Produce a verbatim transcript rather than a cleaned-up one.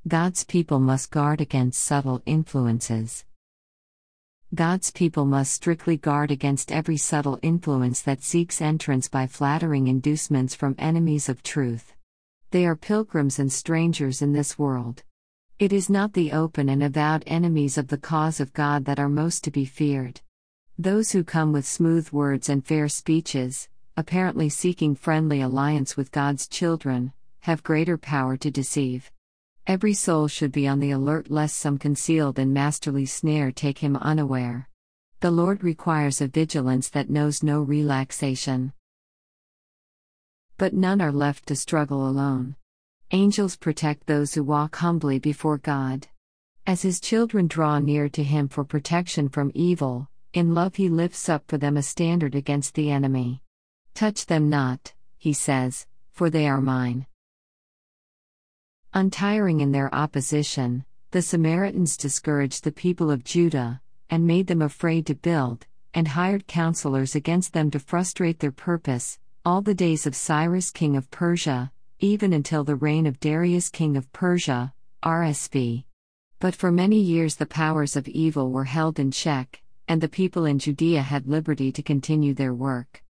God's people must guard against subtle influences. God's people must strictly guard against every subtle influence that seeks entrance by flattering inducements from enemies of truth. They are pilgrims and strangers in this world. It is not the open and avowed enemies of the cause of God that are most to be feared. Those who come with smooth words and fair speeches, apparently seeking friendly alliance with God's children, have greater power to deceive. Every soul should be on the alert lest some concealed and masterly snare take him unaware. The Lord requires a vigilance that knows no relaxation. But none are left to struggle alone. Angels protect those who walk humbly before God. As His children draw near to Him for protection from evil, in love He lifts up for them a standard against the enemy. Touch them not, He says, for they are mine. Untiring in their opposition, the Samaritans discouraged the people of Judah, and made them afraid to build, and hired counselors against them to frustrate their purpose, all the days of Cyrus king of Persia, even until the reign of Darius king of Persia, R S V. But for many years the powers of evil were held in check, and the people in Judea had liberty to continue their work.